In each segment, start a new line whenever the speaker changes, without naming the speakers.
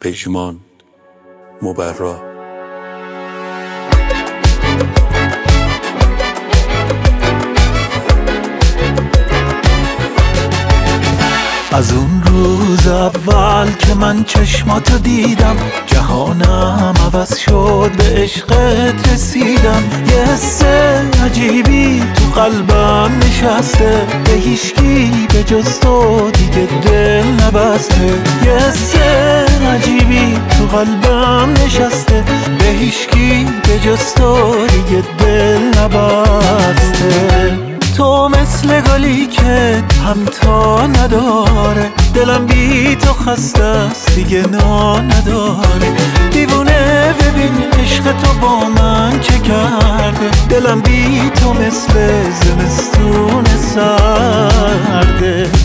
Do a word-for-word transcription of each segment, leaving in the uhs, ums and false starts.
پژمان مبرا.
از اون روز اول که من چشماتو دیدم، جهانم عوض شد، به عشقت رسیدم. یه حس عجیبی تو قلبم نشسته، به هیچکی به جز تو دیگه دل نبسته. یه حس عجیبی تو قلبم نشسته، به هیچکی به جز تو دیگه دل نبسته. تو مثل گلی که همتا نداره، دلم بی تو خسته است دیگه نا نداره. دیوونه ببین عشق تو با من چه کرده، دلم بی تو مثل زمستون سرده.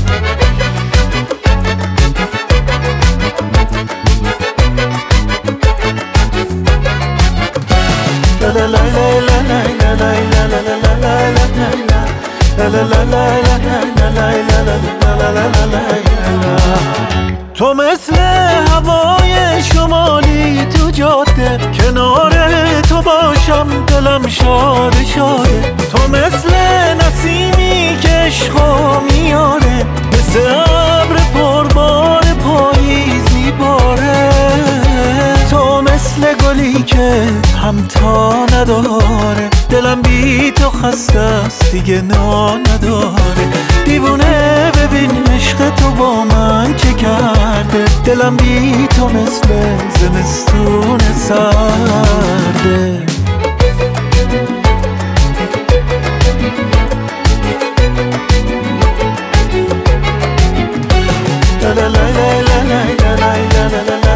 لا لا لا لا لا لا لا لا لا لا لا لا لا لا لا لا لا لا. تو مثل هوای شمالی تو جاده، کنار تو باشم دلم شاده شاده. تو مثل نسیمی که عشقو میاره، مثل ابر پربار پاییز میباره. تو مثل گلی که همتا نداره، دلم بی تو خسته است دیگه نا نداره. دیوونه ببین عشق تو با من چه کرده، دلم بی تو مثل زمستون سرده. لا لا لا لا لا لا لا لا لا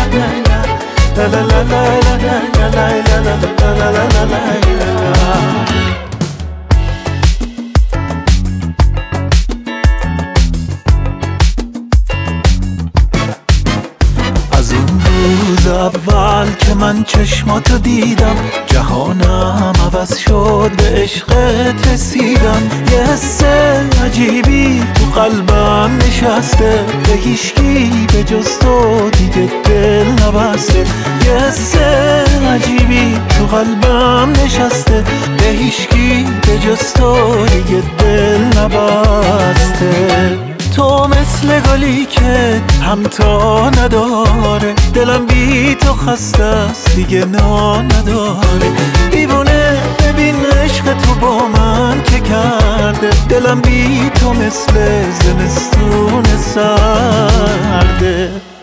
لا لا لا. از اون روز اول که من چشماتو دیدم، جهانم عوض شد، به عشقت رسیدم. یه حس عجیبی تو قلبم نشسته، به هیچکی به جز تو دیگه دل نبسته. یه حس عجیبی تو قلبم نشسته، به هیچکی به جز تو دیگه دل نبسته. تو مثل گلی که همتا نداره، دلم بی تو خسته است دیگه نا نداره. دیوونه ببین عشق تو با من چه کرده، دلم بی تو مثل زمستون سرده.